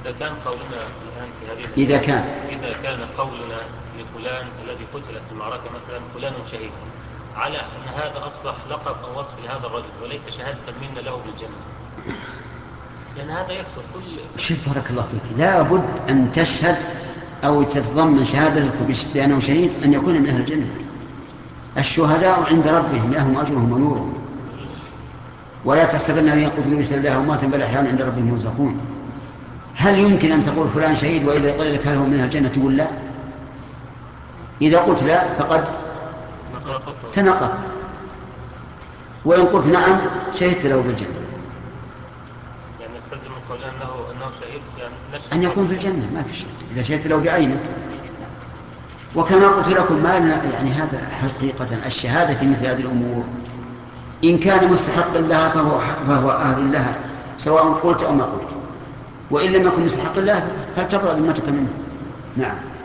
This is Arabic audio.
إذا كان قولنا الآن في هذه إذا كان قولنا لفلان الذي قتل في المعركة مثلا فلان شهيد، على أن هذا أصبح لقب أو وصف لهذا الرجل وليس شهادة منا له بالجنة، لأن هذا يكثر كل. شوف بارك الله فيك، لا بد أن تشهد أو تتضمن شهادتك بأنه شهيد أن يكون من أهل الجنة. الشهداء عند ربهم لهم أجرهم ونورهم، ولا تحسبن الذين قتلوا في سبيل الله أمواتا بل أحياء عند ربهم يرزقون. هل يمكن أن تقول فلان شهيد وإذا قيل لك هل هو من أهل الجنة تقول لا؟ إذا قلت لا فقد تناقضت، وإن قلت نعم شهدت له بالجنة. يعني نستلزم من قول أنه شهيد يعني أن يكون في الجنة ما في شيء إذا شهدت له بعينك. وكما قلت لكم ما يعني هذا حقيقة الشهادة في مثل هذه الأمور إن كان مستحقا لها فهو أهل لها سواء قلت أو ما قلت، وإن لم يكن مستحقا لها فلتبرأ ذمتك منه. نعم.